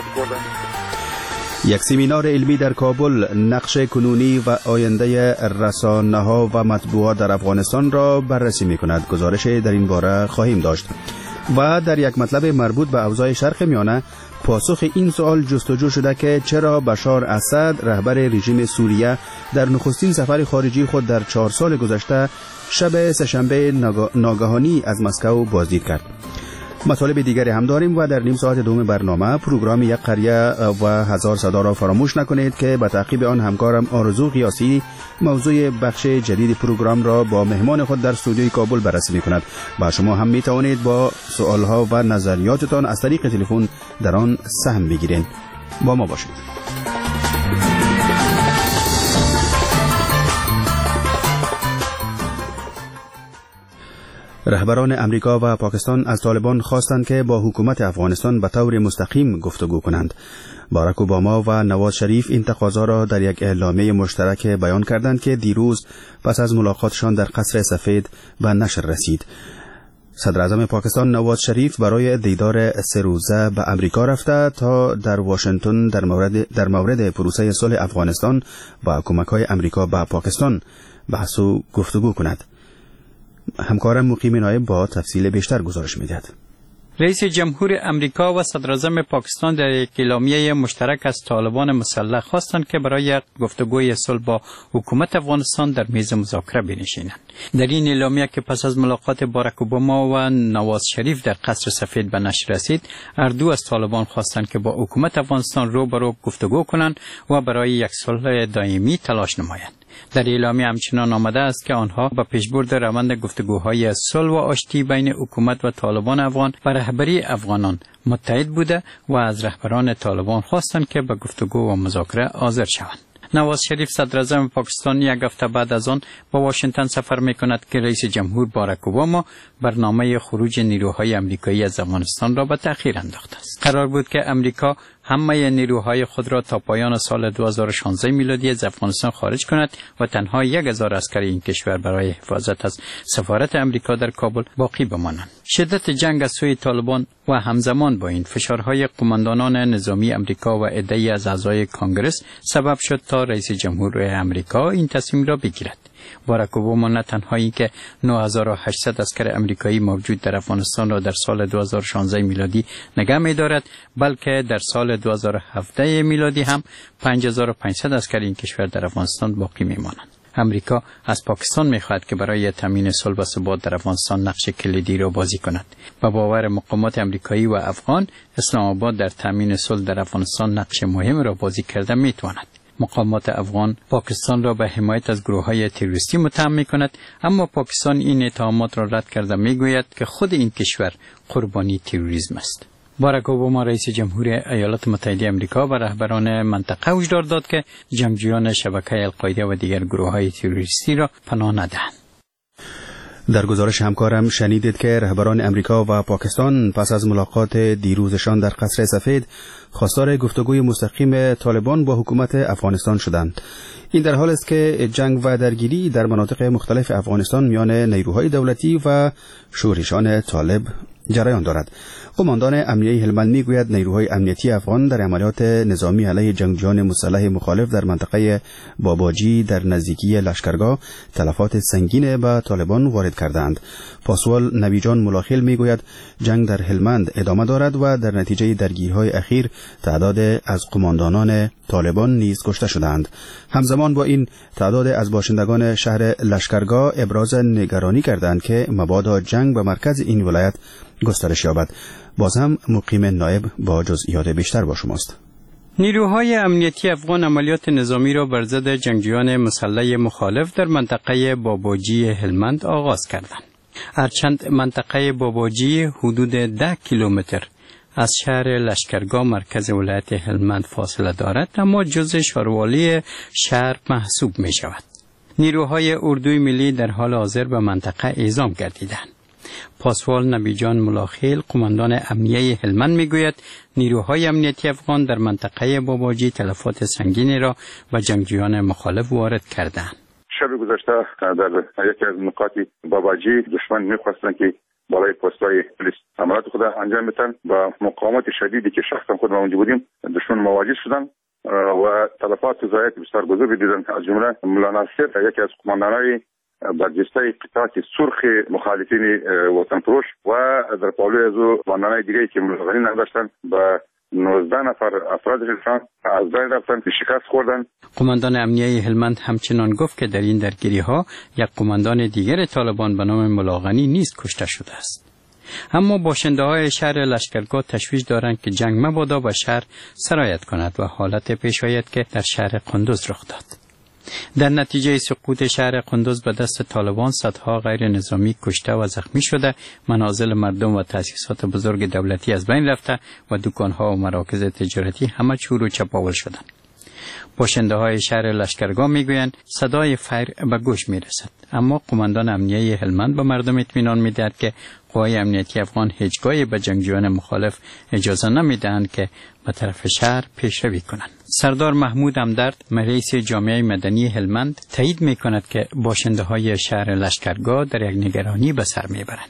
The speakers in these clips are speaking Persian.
سپردم. یک سمینار علمی در کابل نقش کنونی و آینده رسانه‌ها و مطبوعات در افغانستان را بررسی می‌کند. گزارش در این باره خواهیم داشت. و در یک مطلب مربوط به اوضاع شرق میانه پاسخ این سوال جستجو شده که چرا بشار اسد رهبر رژیم سوریه در نخستین سفر خارجی خود در 4 سال گذشته شب سه‌شنبه ناگهانی از مسکو بازدید کرد. مطالب دیگری هم داریم و در نیم ساعت دوم برنامه پروگرام یک قریه و 1000 صدا را فراموش نکنید که به تعقیب آن همکارم آرزو قیاسی موضوع بخش جدید پروگرام را با مهمان خود در استودیوی کابل بررسی می‌کند. و شما هم می‌توانید با سوالها و نظریاتتان از طریق تلفن در آن سهم بگیرید. با ما باشید. رهبران امریکا و پاکستان از طالبان خواستند که با حکومت افغانستان به طور مستقیم گفتگو کنند. باراک اوباما و نواز شریف این تقاضا را در یک اعلامیه مشترک بیان کردند که دیروز پس از ملاقاتشان در قصر سفید به نشر رسید. صدر اعظم پاکستان نواز شریف برای دیدار 3 روزه به امریکا رفته تا در واشنگتن در مورد پروسه صلح افغانستان و کمک‌های امریکا به پاکستان بحث و گفتگو کند. همکارم مقیم نایب با تفصیل بیشتر گزارش می‌دهد. رئیس جمهور امریکا و صدر اعظم پاکستان در یک اعلامیه مشترک از طالبان مسلح خواستند که برای گفتگوی صلح با حکومت افغانستان در میز مذاکره بنشینند. در این اعلامیه که پس از ملاقات باراک اوباما و نواز شریف در قصر سفید به نشر رسید، هر دو از طالبان خواستند که با حکومت افغانستان روبرو گفتگو کنند و برای یک صلح دائمی تلاش نمایند. در اعلامیه همچنان آمده است که آنها به پیشبرد روند گفتگوهای صلح و آشتی بین حکومت و طالبان افغان و رهبری افغانان متحد بوده و از رهبران طالبان خواستند که به گفتگو و مذاکره حاضر شوند. نواز شریف صدر اعظم پاکستان یک هفته بعد از آن به واشنگتن سفر می‌کند که رئیس جمهور باراک اوباما برنامه خروج نیروهای آمریکایی از افغانستان را به تأخیر انداخته است. قرار بود که امریکا همه نیروهای خود را تا پایان سال 2016 میلادی از افغانستان خارج کند و تنها 1000 عسکر این کشور برای حفاظت از سفارت امریکا در کابل باقی بمانند. شدت جنگ از سوی طالبان و همزمان با این فشارهای قماندانان نظامی امریکا و عده‌ای از اعضای کانگرس سبب شد تا رئیس جمهور امریکا این تصمیم را بگیرد. باراک اوباما نه تنها اینکه 9800 عسکر امریکایی موجود در افغانستان را در سال 2016 میلادی نگه می‌دارد، بلکه در سال 2017 میلادی هم 5500 عسکر این کشور در افغانستان باقی می‌مانند. امریکا از پاکستان می‌خواهد که برای تامین صلح و ثبات در افغانستان نقش کلیدی را بازی کند. با باور مقامات امریکایی و افغان، اسلام آباد در تامین صلح در افغانستان نقش مهم را بازی کرده می‌تواند. مقامات افغان پاکستان را به حمایت از گروه‌های تروریستی متهم می‌کند، اما پاکستان این اتهامات را رد کرده می‌گوید که خود این کشور قربانی تروریسم است. باراک اوباما رئیس جمهور ایالات متحده آمریکا و رهبران منطقه هشدار داد که جنگجویان شبکه القاعده و دیگر گروه‌های تروریستی را پناه ندهند. در گزارش همکارم شنیدید که رهبران امریکا و پاکستان پس از ملاقات دیروزشان در قصر سفید خواستار گفتگوی مستقیم طالبان با حکومت افغانستان شدند. این در حال است که جنگ و درگیری در مناطق مختلف افغانستان میان نیروهای دولتی و شورشیان طالب جریان دارد. قماندان امنیه هلمند میگوید نیروهای امنیتی افغان در عملیات نظامی علیه جنگجویان مسلح مخالف در منطقه باباجی در نزدیکی لشکرگاه تلفات سنگین به طالبان وارد کردند. پاسوال نبیجان ملاخیل میگوید جنگ در هلمند ادامه دارد و در نتیجه درگیری‌های اخیر تعداد از قماندانان طالبان نیز کشته شدند. همزمان با این تعداد از باشندگان شهر لشکرگاه ابراز نگرانی کردند که مبادا جنگ به مرکز این ولایت گسترش یابد. باز هم مقیم نایب با جزئیات بیشتر با شماست. نیروهای امنیتی افغان عملیات نظامی را بر ضد جنگجویان مسلح مخالف در منطقه باباجی هلمند آغاز کردند. هرچند منطقه باباجی حدود 10 کیلومتر از شهر لشکرگاه مرکز ولایت هلمند فاصله دارد، اما جزء شاروالی شهر محسوب می شود. نیروهای اردوی ملی در حال حاضر به منطقه اعزام گردیدند. پاسوال نبیجان ملاخیل قماندان امنیه هلمند میگوید نیروهای امنیتی افغان در منطقه باباجی تلفات سنگینی را به جنگجویان مخالف وارد کردند. شب گذشته در یکی از نقاط باباجی دشمن می‌خواستند که بالای پست‌های پلیس عملیات خود انجام میدن. با مقاومت شدیدی که شخصا خود ما اونجا بودیم دشمن مواجه شدن و تلفات و ضرایب بسیار بزرگی دیدن. از جمله مولا ناصر یکی از قماندان‌های برجسته قطعات سرخ مخالفین وطن فروش و در پالوی از قماندان‌های دیگری که ملغنی نداشتن با 19 نفر افرادشان از بین رفتن، شکست خوردن. قماندان امنیه هلمند همچنان گفت که در این درگیری‌ها یک قماندان دیگر طالبان به نام ملاغنی نیز کشته شده است. اما باشنده‌های شهر لشکرگاه تشویش دارند که جنگ مبادا به شهر سرایت کند و حالت پیش آید که در شهر قندوز رخ داد. در نتیجه سقوط شهر قندوز به دست طالبان صدها غیر نظامی کشته و زخمی شده، منازل مردم و تأسیسات بزرگ دولتی از بین رفته و دکان‌ها و مراکز تجارتی همه چور و چپاول شدند. باشنده های شهر لشکرگاه میگویند صدای فیر به گوش میرسد، اما قماندان امنیه هلمند به مردم اطمینان میدهد که قوای امنیتی افغان هیچگاهی به جنگجویان مخالف اجازه نمیدهند که به طرف شهر پیشروی کنند. سردار محمود همدرد رئیس جامعه مدنی هلمند تایید میکند که باشنده های شهر لشکرگاه در یک نگرانی به سر میبرند.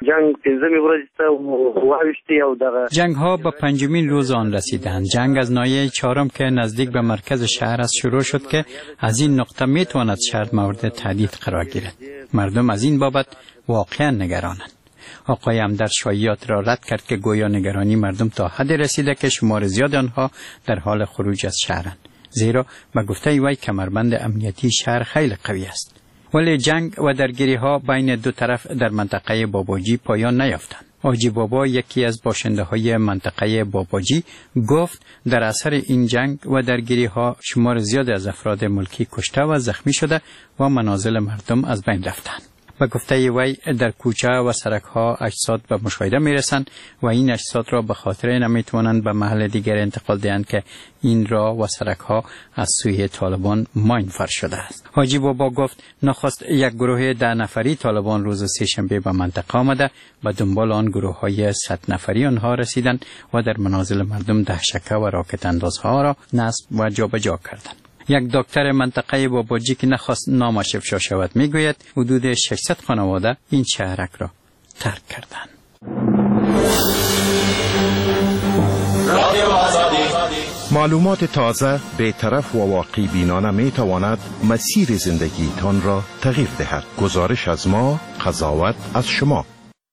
جنگ ها به 5مین روز آن رسیدند. جنگ از ناحیه 4 که نزدیک به مرکز شهر است شروع شد که از این نقطه میتواند شهر مورد تهدید قرار گیرد. مردم از این بابت واقعا نگرانند. آقای همدرد شایعات را رد کرد که گویا نگرانی مردم تا حدی رسیده که شمار زیاد آنها در حال خروج از شهرند، زیرا به گفته وی کمربند امنیتی شهر خیلی قوی است. ولی جنگ و درگیری ها بین دو طرف در منطقه باباجی پایان نیافتند. حاجی بابا یکی از باشنده های منطقه باباجی گفت در اثر این جنگ و درگیری ها شمار زیاد از افراد ملکی کشته و زخمی شده و منازل مردم از بین رفتند. به گفته وی در کوچه و سرک ها اجساد به مشاهده می رسند و این اجساد را به خاطر نمی توانند به محل دیگر انتقال دهند که این راه و سرک ها از سوی طالبان ماین فرش شده است. حاجی بابا گفت نخست یک گروه 10 نفری طالبان روز سه‌شنبه به منطقه آمده و دنبال آن گروه های 100 نفری آنها رسیدند و در منازل مردم دهشکه و راکت اندازها را نصب و جابجا کردند. یک دکتر منطقه باباجی که نخواست نامش افشا شود میگوید حدود 600 خانواده این شهرک را ترک کردند. معلومات تازه، بی‌طرف و واقعی بینانه می تواند مسیر زندگیتان را تغییر دهد. گزارش از ما، قضاوت از شما.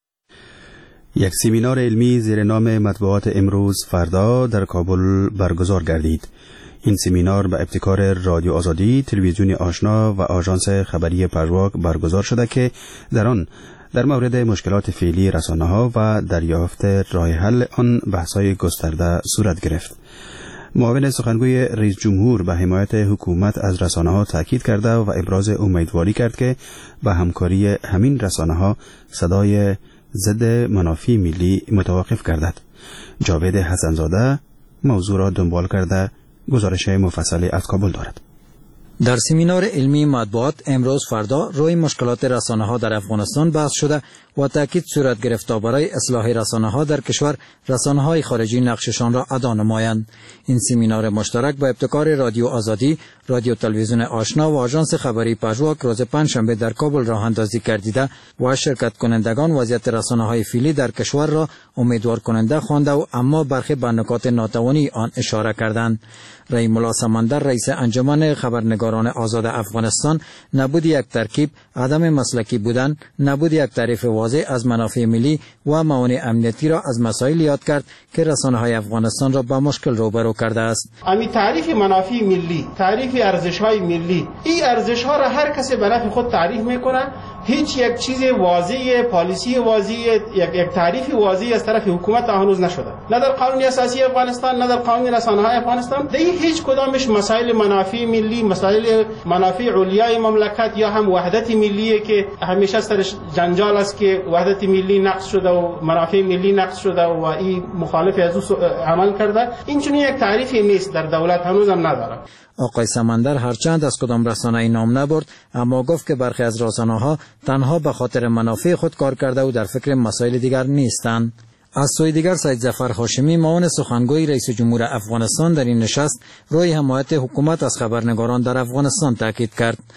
یک سمینار علمی زیر نام مطبوعات امروز فردا در کابل برگزار گردید. این سمینار به ابتکار رادیو آزادی، تلویزیون آشنا و آژانس خبری پژواک برگزار شده که در آن در مورد مشکلات فعلی رسانه‌ها و دریافت راه حل آن بحث‌های گسترده صورت گرفت. معاون سخنگوی رئیس جمهور به حمایت حکومت از رسانه‌ها تاکید کرده و ابراز امیدواری کرد که به همکاری همین رسانه‌ها صدای ضد منافع ملی متوقف گردد. جاوید حسن‌زاده موضوع را دنبال کرده گزارش مفصلی از کابل دارد. در سمینار علمی مطبوعات امروز فردا روی مشکلات رسانه‌ها در افغانستان بحث شده و تاکید صورت گرفت تا برای اصلاح رسانه‌ها در کشور رسانه‌های خارجی نقششان را ادا نمایند. این سمینار مشترک با ابتکار رادیو آزادی، رادیو تلویزیون آشنا و آژانس خبری پژواک روز پنجشنبه در کابل راه اندازی گردیده و شرکت کنندگان وضعیت رسانه‌های فعلی در کشور را امیدوار کننده خوانده و اما برخی به نکات ناتوانی آن اشاره کردند. رحیم الله سمندر رئیس انجمن خبرنگاران آزاد افغانستان نبود یک ترکیب، عدم مسلکی بودن، نبود یک تعریف واضح از منافع ملی و موانع امنیتی را از مسائل یاد کرد که رسانه‌های افغانستان را با مشکل روبرو کرده است. امی تعریف منافع ملی، تعریف ارزش‌های ملی، این ارزش‌ها را هر کسی به نفع خود تعریف می‌کنه. هیچ یک چیز واضح، پالیسی واضح، یک تعریف واضح از طرف حکومت هنوز نشده. نه در قانون اساسی افغانستان، نه در قانون رسانه‌های افغانستان. هیچ کدامش مسائل منافع ملی، مسائل منافع علیای مملکت یا هم وحدت ملیه که همیشه سرش جنجال است که وحدت ملی نقض شده و منافع ملی نقض شده و این مخالف از او عمل کرده. این چنین یک تعریفی نیست، در دولت هنوز هم نداره. آقای سمندر هرچند از کدام رسانه‌ای نام نبرد، اما گفت که برخی از رسانه‌ها تنها به خاطر منافع خود کار کرده و در فکر مسائل دیگر نیستند. از سوی دیگر سید ظفر هاشمی معاون سخنگوی رئیس جمهور افغانستان در این نشست روی حمایت حکومت از خبرنگاران در افغانستان تاکید کرد.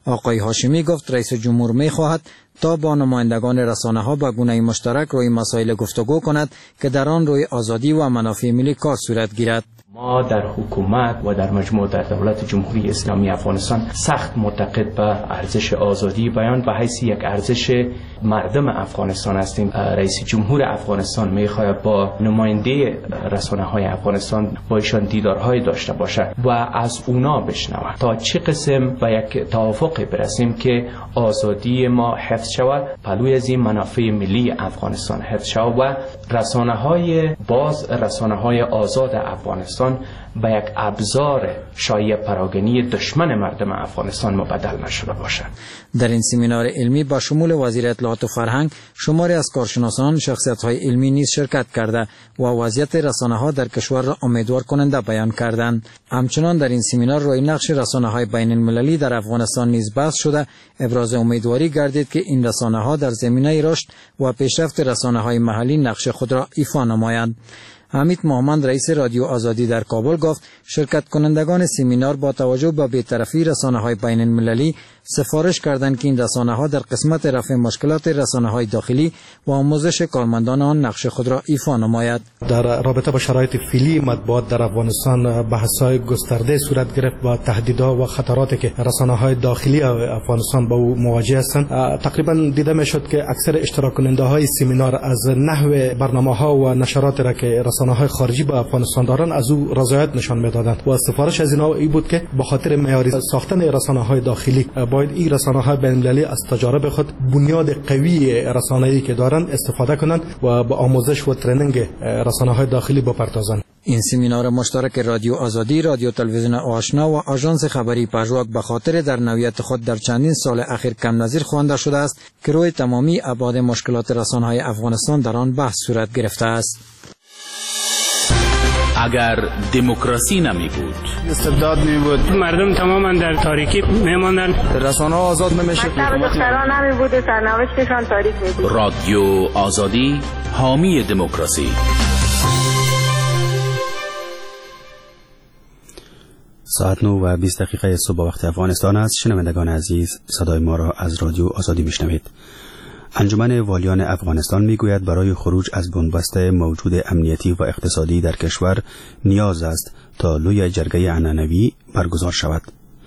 آقای هاشمی گفت رئیس جمهور می‌خواهد تا با نمایندگان رسانه‌ها به گونه مشترک روی مسائل گفتگو کند که در آن روی آزادی و منافع ملی کار صورت گیرد. ما در حکومت و در مجموع در دولت جمهوری اسلامی افغانستان سخت معتقد به ارزش آزادی بیان به حیث یک ارزش مردم افغانستان هستیم. رئیس جمهور افغانستان میخواهد با نماینده رسانه‌های افغانستان با ایشان دیدارهای داشته باشد و از اونا بشنود تا چه قسم و یک توافقی برسیم که آزادی ما حفظ شود، پلوی از این منافع ملی افغانستان حفظ شود و رسانه‌های باز، رسانه‌های آزاد افغانستان به یک ابزار شایع پراگنی دشمن مردم افغانستان مبدل نشده باشد. در این سمینار علمی با شمول وزیر اطلاعات و فرهنگ شماری از کارشناسان، شخصیت‌های علمی نیز شرکت کرده و وضعیت رسانه‌ها در کشور را امیدوار کننده بیان کردند. همچنان در این سمینار روی نقش رسانه‌های بین‌المللی در افغانستان نیز بحث شده، ابراز امیدواری گردید که این رسانه‌ها در زمینه رشد و پیشرفت رسانه‌های محلی نقش خود را ایفا نمایند. حمید محمد رئیس رادیو آزادی در کابل گفت شرکت کنندگان سمینار با توجه به بی‌طرفی رسانه‌های بین‌المللی سفارش کردند که این رسانه‌ها در قسمت رفع مشکلات رسانه‌های داخلی و آموزش کارمندان آن نقش خود را ایفا نماید. در رابطه با شرایط فعلی مطبوعات در افغانستان بحث‌های گسترده صورت گرفت با تهدیدها و خطراتی که رسانه‌های داخلی افغانستان با او مواجه هستند. تقریبا دیده می‌شد که اکثر اشتراک کننده‌های سمینار از نحو برنامه‌ها و نشراتی را که رسانه‌های خارجی با افغانستان دارند از او رضایت نشان می‌دادند و سفارش از اینها این بود که به خاطر معیاری ساختن رسانه‌های داخلی باید این رسانه‌های بین‌المللی از تجارب خود بنیاد قوی رسانه‌ای که دارند استفاده کنند و به آموزش و ترنینگ رسانه‌های داخلی بپردازند. این سمینار مشترک رادیو آزادی، رادیو تلویزیون آشنا و آژانس خبری پژواک به خاطر در نوعیت خود در چندین سال اخیر کم نظیر خوانده شده است که روی تمامی ابعاد مشکلات رسانه‌های افغانستان در آن بحث صورت گرفته است. اگر دموکراسی نمی بود، استبداد می بود، مردم تماما در تاریکی می ماندن، رسانه آزاد نمیشه، دختران نمی بود و سرنوشتشان تاریک می بود. رادیو آزادی حامی دموکراسی. ساعت 9:20 صبح وقت افغانستان است. شنوندگان عزیز، صدای ما را از رادیو آزادی میشنوید. انجمن والیان افغانستان میگوید برای خروج از بنبست موجود امنیتی و اقتصادی در کشور نیاز است تا لوی جرگه عنعنوی برگزار شود.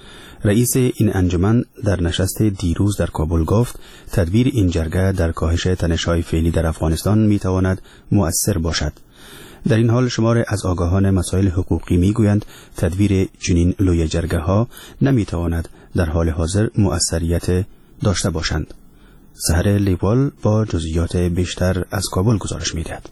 رئیس این انجمن در نشست دیروز در کابل گفت تدبیر این جرگه در کاهش تنش‌های فعلی در افغانستان میتواند مؤثر باشد. در این حال شمار از آگاهان مسائل حقوقی میگویند تدبیر چنین لوی جرگه ها نمیتواند در حال حاضر مؤثریت داشته باشند. سحر لیوال با جزئیات بیشتر از کابل گزارش می‌دهد.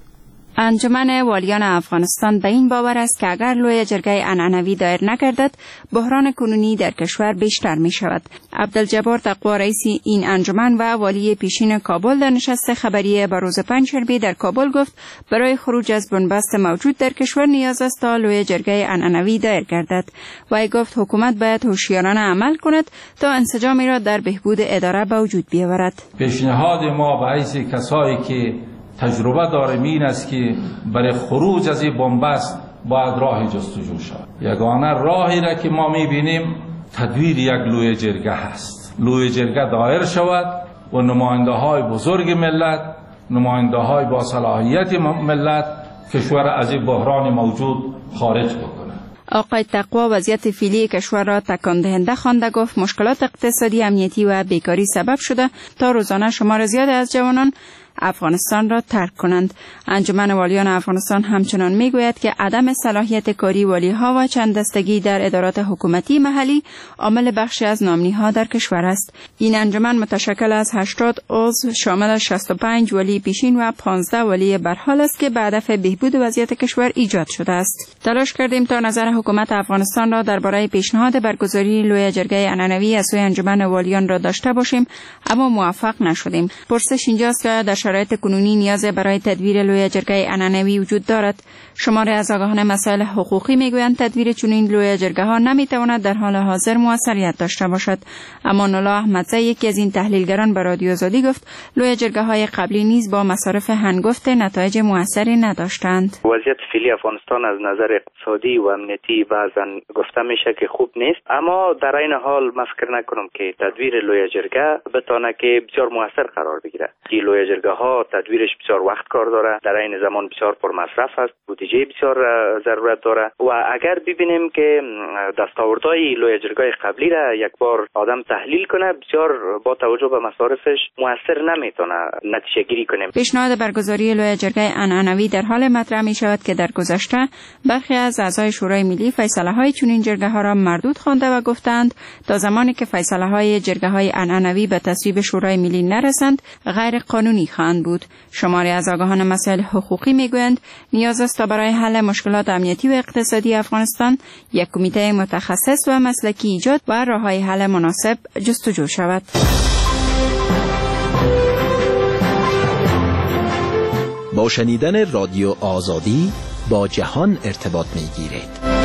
انجمن والیان افغانستان به این باور است که اگر لوی جرگه عنعنوی دایر نگردد، بحران کنونی در کشور بیشتر می شود. عبدالجبار تقوا رئیس این انجمن و والی پیشین کابل در نشست خبری با روز پنجشنبه در کابل گفت برای خروج از بنبست موجود در کشور نیاز است تا لوی جرگه عنعنوی دایر گردد. و گفت حکومت باید هوشیارانه عمل کند تا انسجامی را در بهبود اداره به وجود بیاورد. پیشنهاد ما به حیث کسایی که تجربه داریم این است که برای خروج از این بنبست باید راه جستجو شود. یگانه راهی را که ما می‌بینیم تدویر یک لوی جرگه هست. لوی جرگه دایر شود و نماینده‌های بزرگ ملت، نماینده‌های با صلاحیت ملت کشور از این بحران موجود خارج بکنه. آقای تقوا وضعیت فعلی کشور را تکان دهنده خوانده، گفت مشکلات اقتصادی، امنیتی و بیکاری سبب شده تا روزانه شمار زیاد از جوانان افغانستان را ترک کنند. انجمن والیان افغانستان همچنان میگوید که عدم صلاحیت کاری والی‌ها و چند دستگی در ادارات حکومتی محلی عامل بخشی از ناامنی‌ها در کشور است. این انجمن متشکل از 80 عضو شامل 65 ولی پیشین و 15 ولی برحال است که به هدف بهبود وضعیت کشور ایجاد شده است. تلاش کردیم تا نظر حکومت افغانستان را درباره پیشنهاد برگزاری لوی جرگه عنعنوی از سوی انجمن والیان را داشته باشیم، اما موفق نشدیم. پرسش اینجاست که در شرایط کنونی نیاز برای تدویر لوی جرگه عنعنوی وجود دارد. شماری از آگاهان مسائل حقوقی میگویند تدویر چنین لوی جرگه ها نمیتواند در حال حاضر موثریت داشته باشد. امان الله احمدزی یکی از این تحلیلگران به رادیو آزادی گفت لوی جرگه های قبلی نیز با مصارف هنگفت نتایج موثری نداشتند. وضعیت فعلی افغانستان از نظر اقتصادی و امنیتی بعضا گفته میشه که خوب نیست، اما در این حال من فکر نکنم که تدویر لوی جرگه بتونه که بسیار موثر قرار بگیره. این لوی جرگه ها تدویرش بسیار وقت کار داره، در این زمان بسیار پرمصرف است، بودجه بسیار ضرورت داره و اگر ببینیم که دستاوردهای لوی جرگه قبلی را یک بار آدم تحلیل کنه بسیار با توجه به مصارفش موثر نمیتونه نتیجه گیری کنه. پیشنهاد برگزاری لوی جرگه عنعنوی در حال مطرح می شود که در گذشته برخی از اعضای شورای ملی فیصله های چنین جرگه ها را مردود خوانده و گفتند تا زمانی که فیصله های جرگه های عنعنوی به تصویب شورای ملی نرسند غیر قانونی خواهند بود. شماری از آگاهان مسائل حقوقی میگویند نیاز است تا برای حل مشکلات امنیتی و اقتصادی افغانستان یک کمیته متخصص و مسلکی ایجاد و راههای حل مناسب جستجو شود. با شنیدن رادیو آزادی با جهان ارتباط میگیرید.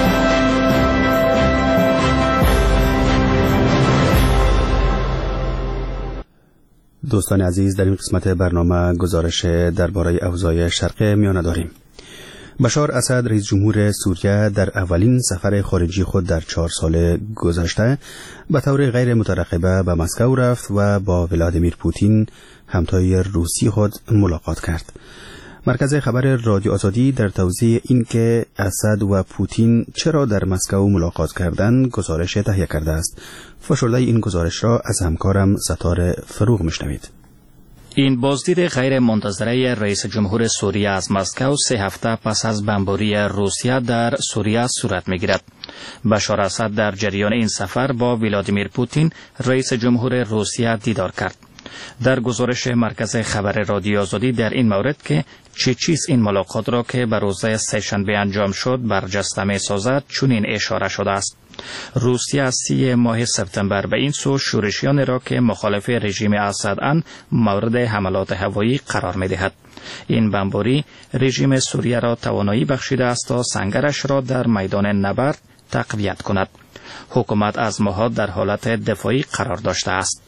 دوستان عزیز، در این قسمت برنامه گزارش درباره اوضاع شرق میانه داریم. بشار اسد رئیس جمهور سوریه در اولین سفر خارجی خود در 4 سال گذشته به طور غیر مترقبه به مسکو رفت و با ولادیمیر پوتین همتای روسی خود ملاقات کرد. مرکز خبر رادیو آزادی در توضیح این که اسد و پوتین چرا در مسکو ملاقات کردند گزارش تهیه کرده است. فشرده این گزارش را از همکارم ستاره فروغ میشنوید. این بازدید غیر منتظره رئیس جمهور سوریه از مسکو 3 هفته پس از بمباری روسیه در سوریه صورت میگیرد. بشار اسد در جریان این سفر با ولادیمیر پوتین رئیس جمهور روسیه دیدار کرد. در گزارش مرکز خبر رادیو آزادی در این مورد که چه چیز این ملاقات را که به روز سه‌شنبه انجام شد برجسته می‌سازد چنین اشاره شده است. روسیه از 30 ماه سپتامبر به این سو شورشیان را که مخالف رژیم اسداند مورد حملات هوایی قرار می‌دهد. این بمباری رژیم سوریه را توانایی بخشیده است تا سنگرش را در میدان نبرد تقویت کند. حکومت از ماه‌ها در حالت دفاعی قرار داشته است.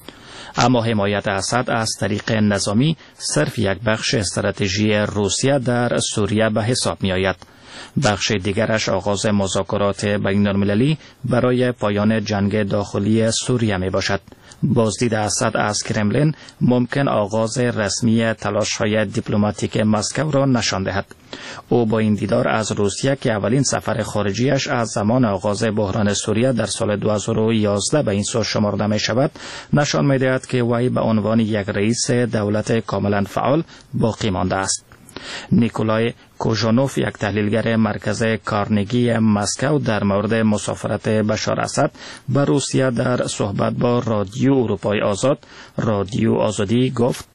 اما حمایت اسد از طریق نظامی صرف یک بخش استراتژی روسیه در سوریه به حساب می آید. بخش دیگرش آغاز مذاکرات بین‌المللی برای پایان جنگ داخلی سوریه می باشد. بازدید اسد از کرملین ممکن آغاز رسمی تلاش‌های دیپلماتیک مسکو را نشان دهد. او با این دیدار از روسیه که اولین سفر خارجیش از زمان آغاز بحران سوریه در سال 2011 به این سو شمرده می شود نشان می دهد که وی به عنوان یک رئیس دولت کاملا فعال باقی مانده است. نیکولای کوژانوف یک تحلیلگر مرکز کارنگی مسکو در مورد مسافرت بشار اسد به روسیه در صحبت با رادیو اروپای آزاد رادیو آزادی گفت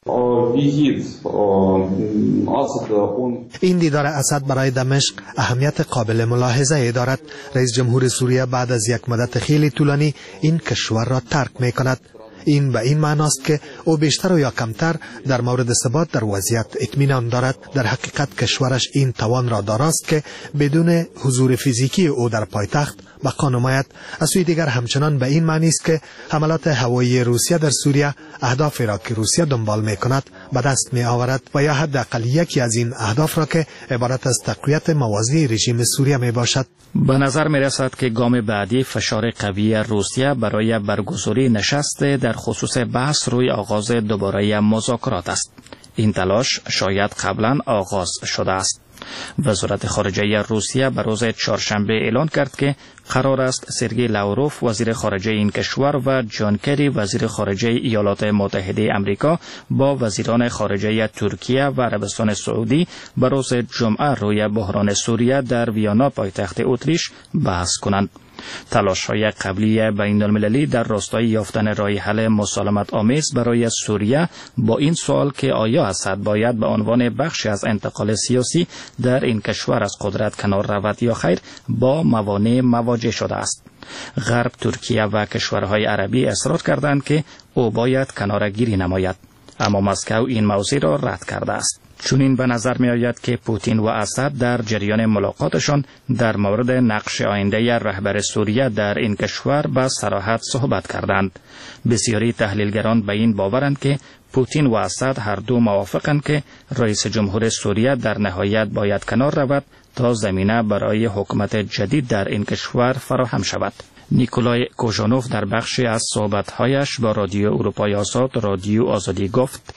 این دیدار اسد برای دمشق اهمیت قابل ملاحظه دارد. رئیس جمهور سوریه بعد از یک مدت خیلی طولانی این کشور را ترک می کند. این به این معناست که او بیشتر و یا کمتر در مورد ثبات در وضعیت اطمینان دارد. در حقیقت کشورش این توان را داراست که بدون حضور فیزیکی او در پایتخت بقا نماید. از سوی دیگر همچنان به این معنی است که حملات هوایی روسیه در سوریه اهدافی را که روسیه دنبال می کند به دست می آورد و یا حداقل یکی از این اهداف را که عبارت از تقویت موازی رژیم سوریه می باشد. به نظر می رسد که گام بعدی فشار قوی روسیه برای برگزاری نشست در خصوص بحث روی آغاز دوباره مذاکرات است. این تلاش شاید قبلا آغاز شده است. وزارت خارجه روسیه به روز چهارشنبه اعلان کرد که قرار است سرگئی لاوروف وزیر خارجه این کشور و جان کری وزیر خارجه ایالات متحده آمریکا با وزیران خارجه ترکیه و عربستان سعودی به روز جمعه روی بحران سوریه در ویانا پایتخت اتریش بحث کنند. تلاش‌های قبلی بین‌المللی در راستای یافتن راه حل مسالمت آمیز برای سوریه با این سوال که آیا اسد باید به عنوان بخشی از انتقال سیاسی در این کشور از قدرت کنار رود یا خیر با موانع مواجه شده است. غرب، ترکیه و کشورهای عربی اصرار کردند که او باید کناره‌گیری نماید. اما مسکو این موضوع را رد کرده است. چنین به نظر می آید که پوتین و اسد در جریان ملاقاتشان در مورد نقش آینده رهبر سوریه در این کشور به صراحت صحبت کردند. بسیاری تحلیلگران به این باورند که پوتین و اسد هر دو موافقند که رئیس جمهور سوریه در نهایت باید کنار رود تا زمینه برای حکومت جدید در این کشور فراهم شود. نیکولای کوژانوف در بخشی از صحبت‌هایش با رادیو اروپای آزاد رادیو آزادی گفت: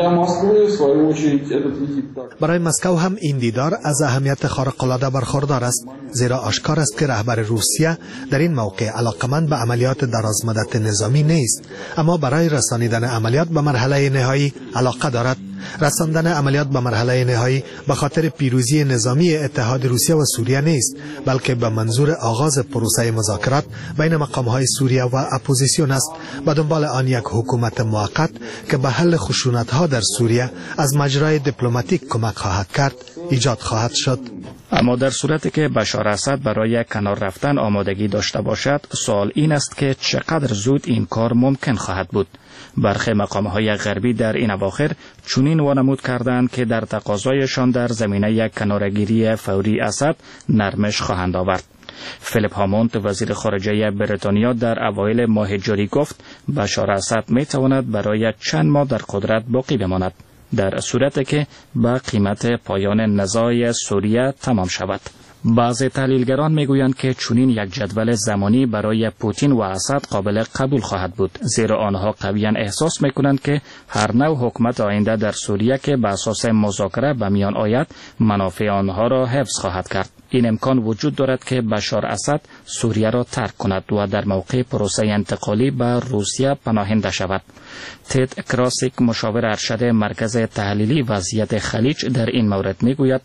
برای مسکو هم این دیدار از اهمیت خارق‌العاده برخوردار است، زیرا آشکار است که رهبر روسیه در این موقع علاقمند به عملیات درازمدت نظامی نیست، اما برای رسانیدن عملیات به مرحله نهایی علاقه دارد. رساندن عملیات به مرحله نهایی به خاطر پیروزی نظامی اتحاد روسیه و سوریه نیست، بلکه به منظور آغاز پروسه مذاکرات بین مقام‌های سوریه و اپوزیسیون است، به دنبال آن یک حکومت موقت که به حل خشونت‌ها در سوریه از مجرای دیپلماتیک کمک خواهد کرد ایجاد خواهد شد. اما در صورتی که بشار اسد برای کنار رفتن آمادگی داشته باشد، سوال این است که چقدر زود این کار ممکن خواهد بود. برخی مقام‌های غربی در این اواخر چنین وانمود کردند که در تقاضایشان در زمینه کنارگیری فوری اسد نرمش خواهند آورد. فیلیپ هاموند وزیر خارجه بریتانیا در اوایل ماه جاری گفت بشار اسد میتواند برای چند ماه در قدرت باقی بماند در صورتی که با قیمت پایان نزاع سوریه تمام شود. بعضی تحلیلگران میگویند که چنین یک جدول زمانی برای پوتین و اسد قابل قبول خواهد بود، زیرا آنها قویاً احساس میکنند که هر نوع حکومت آینده در سوریه که به اساس مذاکره به میان آید منافع آنها را حفظ خواهد کرد. این امکان وجود دارد که بشار اسد سوریه را ترک کند و در موقع پروسه انتقالی به روسیه پناهنده شود. تد کراسیک مشاور ارشد مرکز تحلیلی وضعیت خلیج در این مورد میگوید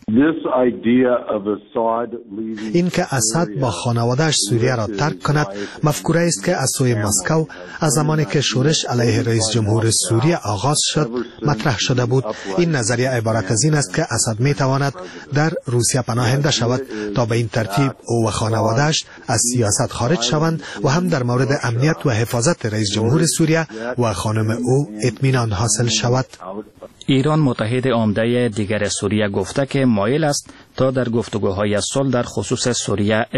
این که اسد با خانواده‌اش سوریه را ترک کند مفکوره است که از سوی مسکو از زمانی که شورش علیه رئیس جمهور سوریه آغاز شد مطرح شده بود. این نظریه عبارت از این است که اسد میتواند در روسیه پناهنده شود تا به این ترتیب او و خانواده‌اش از سیاست خارج شوند و هم در مورد امنیت و حفاظت رئیس جمهور سوریه و خانم او اطمینان حاصل شود. ایران متحد عمده دیگر سوریه گفته که مایل است تا در گفتگوهای صلح در خصوص سوریه